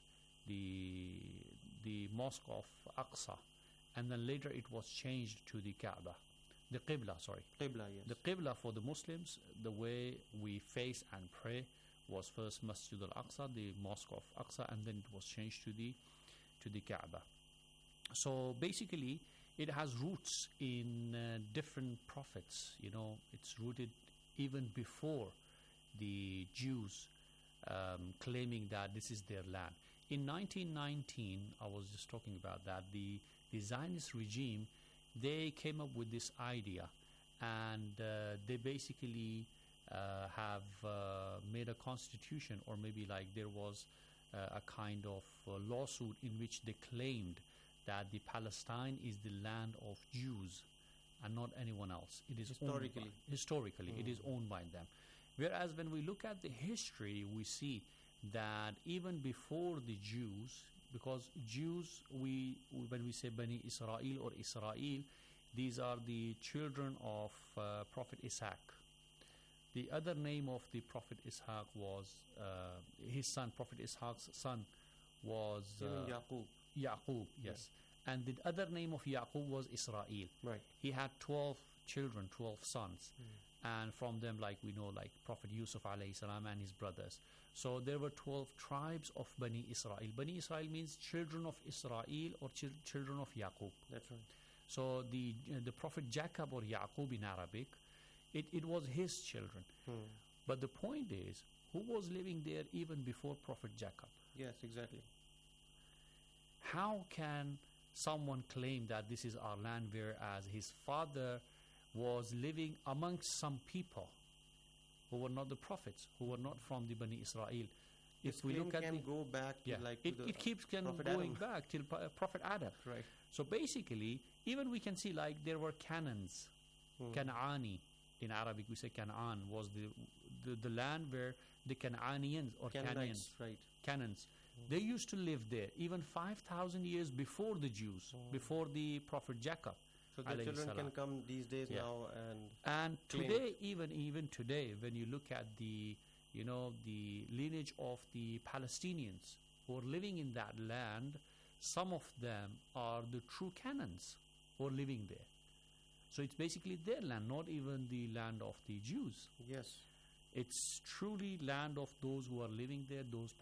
Speaker 1: the mosque of Aqsa, and then later it was changed to the Kaaba, the Qibla, sorry.
Speaker 19: Qibla, yes.
Speaker 1: The Qibla for the Muslims, the way we face and pray, was first Masjid al-Aqsa, the mosque of Aqsa, and then it was changed to the Kaaba. So basically, it has roots in different prophets. It's rooted even before the Jews claiming that this is their land. In 1919, I was just talking about that, the Zionist regime, they came up with this idea, and they basically have made a constitution, or maybe like there was a kind of lawsuit in which they claimed that the Palestine is the land of Jews and not anyone else. It is historically, it is owned by them. Whereas when we look at the history, we see that even before the Jews, because Jews, when we say Bani Israel or Israel, these are the children of Prophet Ishaq. The other name of the Prophet Ishaq was his son, Prophet Ishaq's son was Yaqub, yes. And the other name of Yaqub was Israel.
Speaker 19: Right.
Speaker 1: He had 12 children, 12 sons. And from them, like we know, like Prophet Yusuf alayhi salam and his brothers. So there were 12 tribes of Bani Israel. Bani Israel means children of Israel or children of Yaqub.
Speaker 19: That's right.
Speaker 1: So the Prophet Jacob, or Yaqub in Arabic, it was his children. But the point is, who was living there even before Prophet Jacob?
Speaker 19: Yes, exactly.
Speaker 1: How can someone claim that this is our land, whereas his father was living amongst some people who were not the prophets, who were not from the Bani Israel?
Speaker 19: If we look at go back to
Speaker 1: it keeps going back till Prophet Adam.
Speaker 19: Right.
Speaker 1: So basically, even we can see like there were Canaans, Kan'ani. In Arabic, we say Canaan was the land where the Canaanians or Canaanites,
Speaker 19: right?
Speaker 1: Canaans, they used to live there even 5,000 years before the Jews, before the Prophet Jacob.
Speaker 19: So the children can come these days now
Speaker 1: and today, even today, when you look at the the lineage of the Palestinians who are living in that land, some of them are the true Canaans who are living there. So it's basically their land, not even the land of the Jews.
Speaker 19: Yes.
Speaker 1: It's truly land of those who are living there, those